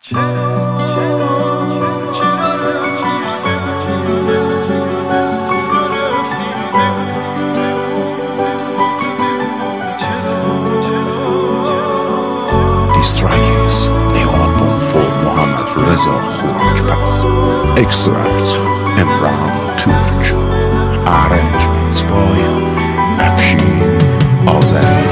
This track is new album for Mohammad Reza Khorakpaz. Extract Emran Turk. Arrangements by Afshin Azari.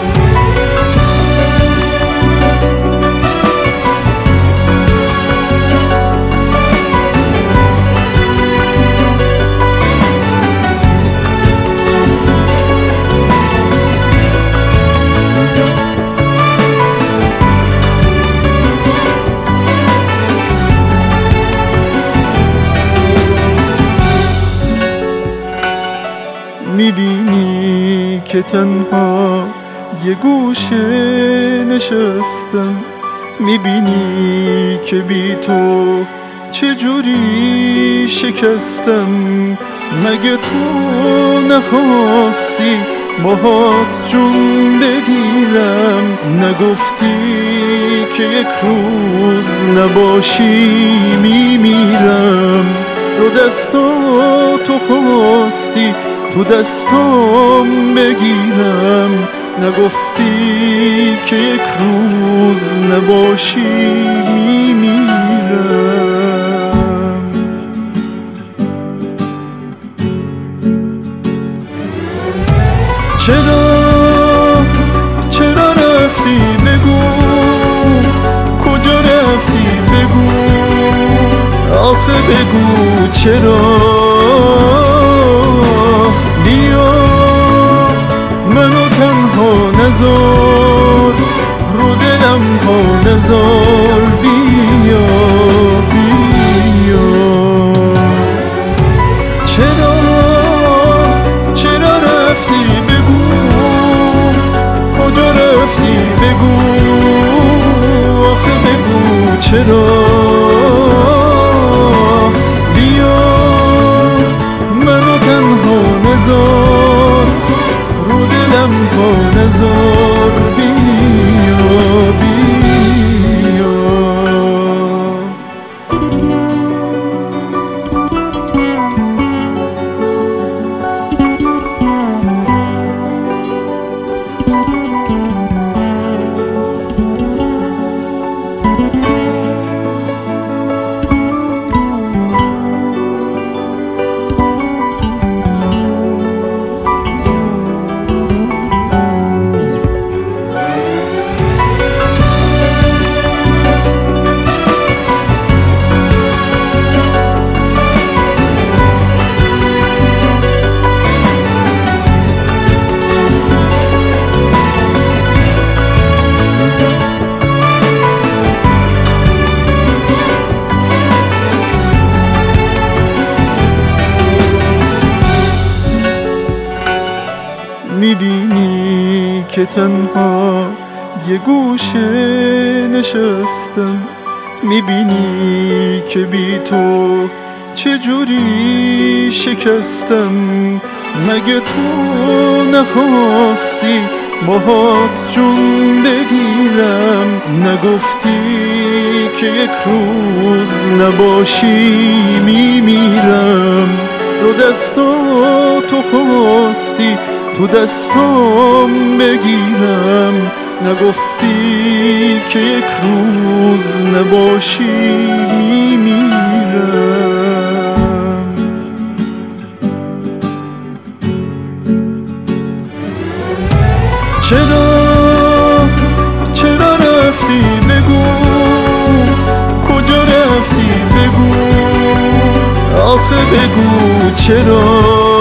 میبینی که تنها یه گوشه نشستم، میبینی که بی تو چجوری شکستم. مگه تو نخواستی باهات جون بگیرم؟ نگفتی که یک روز نباشی میمیرم؟ دو دستاتو خواستی تو دستام بگیرم، نگفتی که یک روز نباشی میمیرم. چرا رفتی بگو، کجا رفتی بگو، آخه بگو چرا. بیا منو تنها نذار، رو دلم پا نذار، بیا بیا. چرا رفتی بگو، کجا رفتی بگو، آخه بگو چرا. رو دلم پا نذار، بیا بیا. میبینی که تنها یه گوشه نشستم، میبینی که بی تو چجوری شکستم. مگه تو نخواستی باهات جون بگیرم؟ نگفتی که یک روز نباشی میمیرم؟ دو دستاتو خواستی تو دستام بگیرم، نگفتی که یک روز نباشی میمیرم. چرا رفتی بگو، کجا رفتی بگو، آخه بگو چرا.